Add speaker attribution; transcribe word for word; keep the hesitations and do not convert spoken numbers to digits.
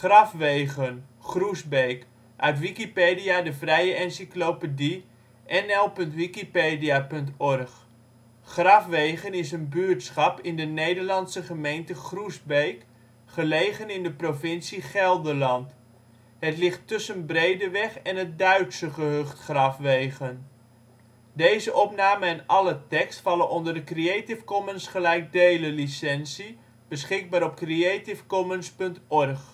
Speaker 1: Grafwegen (Groesbeek), uit Wikipedië, de vrije encyclopedie. N L punt wikipedia punt org. Grafwegen is een buurtschap in de Nederlandse gemeente Groesbeek, gelegen in de provincie Gelderland. Het ligt tussen Breedeweg en het Duitse gehucht Grafwegen. Plaatsen in de gemeente Groesbeek Dorpen: Dodewaard · Echteld · IJzendoorn · Kesteren · Ochten · Opheusden Buurtschappen: Den Akker · Eldik · Hien · Hoogbroek · Lede en Oudewaard · Ooij · Pottum · Wely Gelderland: Steden en dorpen in Gelderland Nederland: Provincies · Gemeenten 51° 58 ' NB, 5° beschikbaar op creativecommons punt org